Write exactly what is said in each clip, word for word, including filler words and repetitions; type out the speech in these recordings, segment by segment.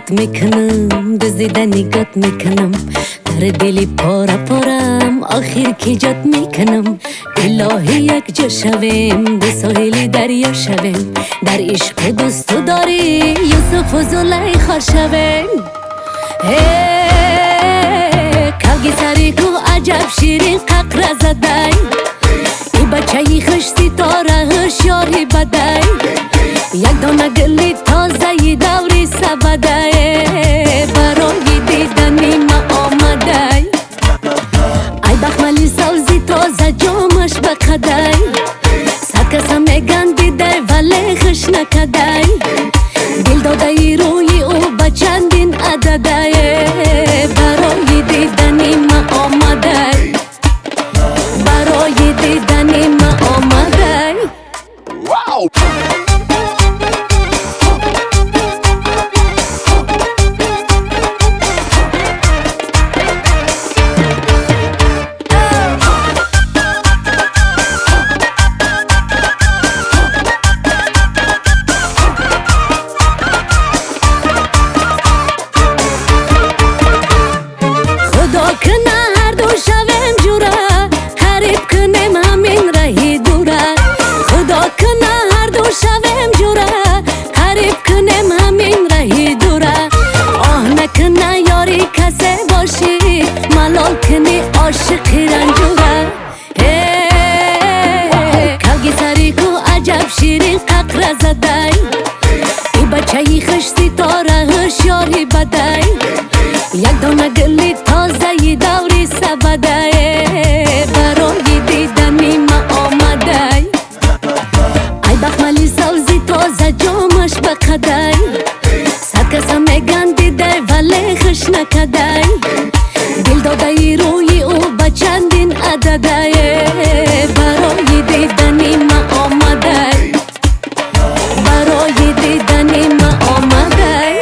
نگات میکنم دزدیده نگات میکنم در دلی پارا پارم آخر کی جات میکنم الهی یک جا شویم دو ساحلی دریا شویم در عشق دوست تو داری یوسف و زلیخا شویم کاغی سری کو عجب شیرین ققر زدای ای بچه خوش ستاره هوشیاری بدای یک دانه گلی تازه دوری سبده برای دیدنی ما آمده ای بخملی سوزی تازه جامش بقده صد کسا میگن دیده ولی خوش نکده دل داده ای روی او بچندین عدده برای دیدنی ما آمده برای دیدنی ما آمده واو کنی عاشقی رنجوره کاغی سری کو عجب شیرین ققر زدای ای بچه خوش ستاره هوشیاری بدای یک دانه گلی تازه دوری سبده برای دیدنی ما آمده ای بخملی سوزی تازه جامش بقده صد کسا میگن دیده ولی خوش نکده دل داده ای روی او بچندین عدده برای دیدنی ما آمده برای دیدنی ما آمده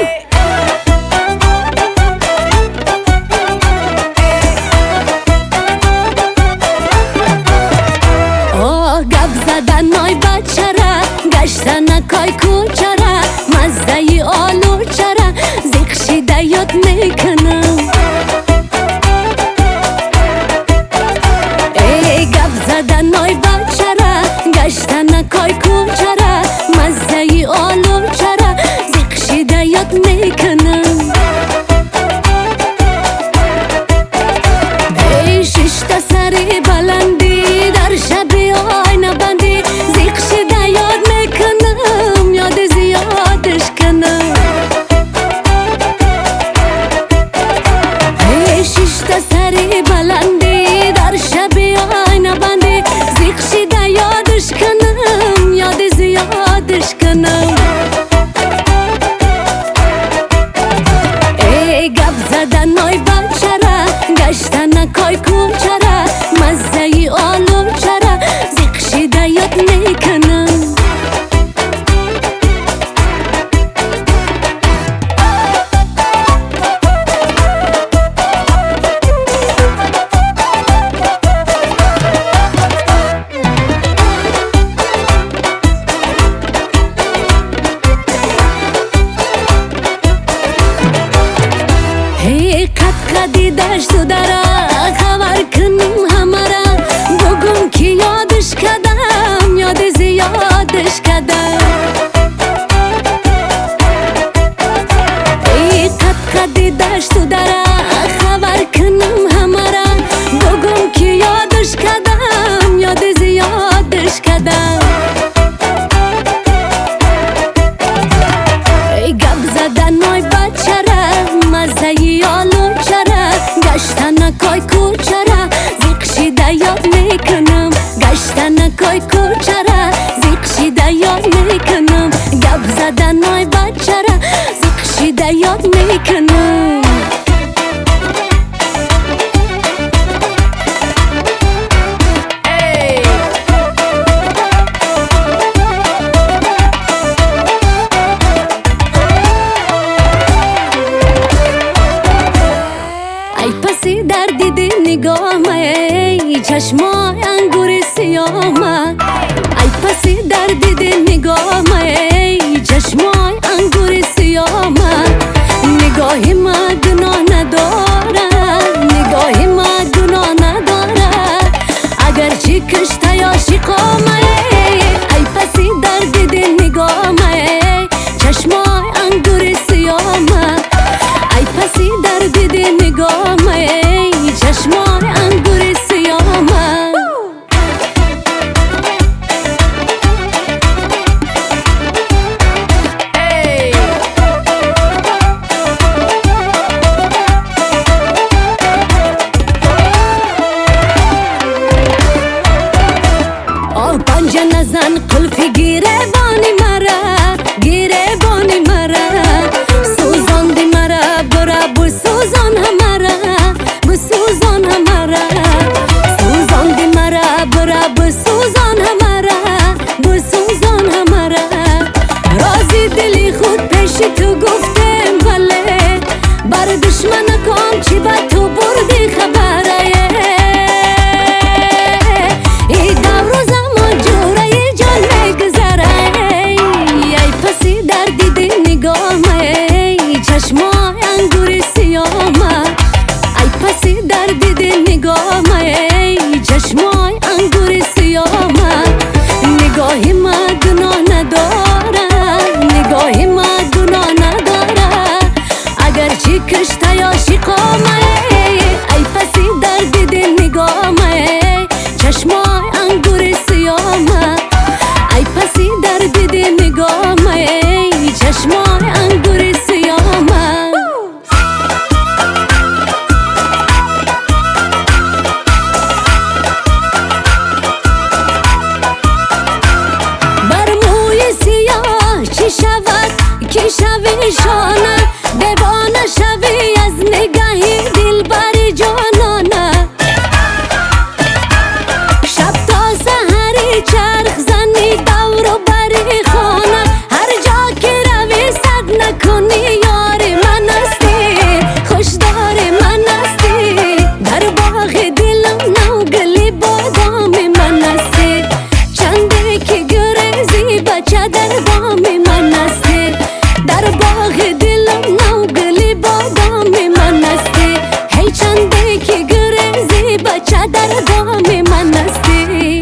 آه گب زدن نای بچه را گشتن کای کوچه را مزده ای آلو چرا زیخشیده یاد میکنم نای بچه را گشتن کای کوچه را مزده ای آلو چرا زیخشیده یاد میکنم ای ششتا سری بلندی در شبی آینه بندی زیخشیده یاد میکنم یاد زیادش کنم ای ششتا سری بلندی در شبی آینه بندی زیخشیده یادش کنم یاد زیادش کنم ای گب زدن نای بچه را گشتن کای کوچه را مزده ای آلو چرا زیخشیده یاد میکنم دیدش تو داره خبر کنم همه را بگم که یادش کدم یاد زیادش کدم ای قد قد دیدش تو داره خبر کنم همه را بگم که یادش کدم یاد زیادش کدم ای گب زدن نای بچه را مزده ای آلو چرا گشتن کای کوچه را زیخشیده یاد میکنم گشتن کای کوچه را زیخشیده یاد میکنم گب زدن نای بچه را زیخشیده یاد میکنم چشمای انگور سیامه ای پسی در دید نگامه چشمای انگور سیامه بزن قلفی گیره بانی مرا گیره بانی مرا سوزان دی مرا برا بسوزان همارا بسوزان همارا سوزان دی مرا برا بسوزان همارا بسوزان همارا رازی دلی خود پیش تو گفتم ولی بر دشمن کن چی با تو بردی خبره ای دور و زمان جوره ای جان میگذره ای پسی در دیدی نگاه ای چشمای انگور سیاه ای پسی در دیدی نگاه ای چشمای انگور سیاه نگاهی ما گناه نداره نگاهی ما گناه نداره اگر چی کشته یا شقامه ای پسی در دیدی نگاه چشمای انگور سیاه ای پسی در دیدی نگاه چشمای انگور سیاه بر موی سیاه چی شود کی شوی شانه دیوانه شوی از نگاهی دل بری جانانه شب تا سحری چرخ زنی دور و بری خانه هر جا که روی صد نکنی یار من استی خوشدار من استی در باغ دلم نو گلی بادام من استی چنده که گریزی بچه در بام من استی در باغ دلم نو گلی بادام من استی هی چنده که گریزی بچه در بام من استی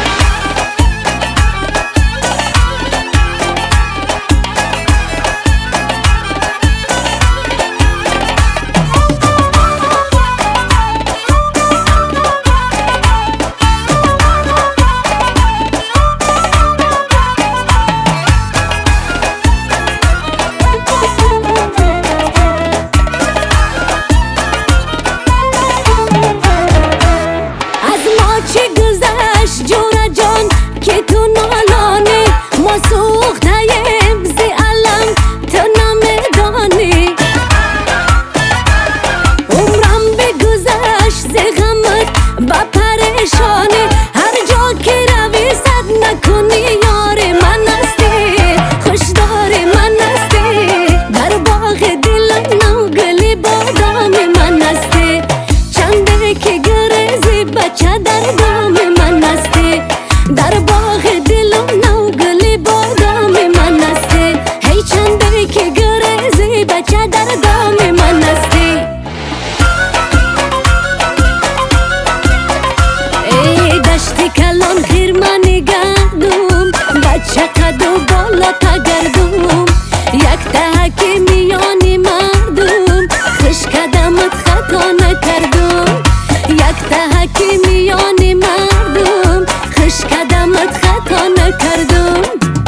جورا جان که تو نالانی ما سوختیم زی علم تو نمیدانی عمرم بگذشت زی غمت با پریشانی هر جا که روی صد نکنی یار من استی خوشدار من استی در باغ دلم نو گلی بادام من استی چنده که گریزی بچه در دام من استی در باغ دلم نو گلی بادام من استی هی چنده که گریزی بچه در دام من استی ای دشتی کلان خیر من گردم بچه قد و بالا تگردم یک تحکی میانی مردم خوش قدمت خطا نکردم یک تحکی میانی مردم خوش قدمت خطا نکردم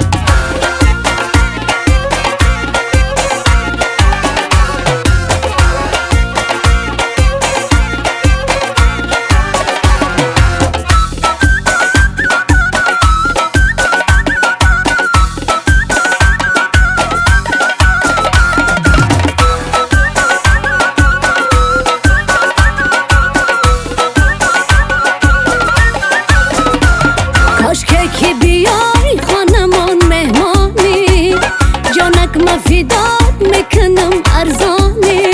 که بیای خانمان مهمانی جانک مفیدات میکنم ارزانی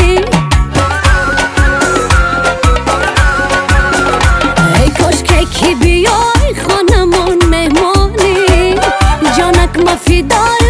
ای کاش که بیای خانمان مهمانی جانک مفیدات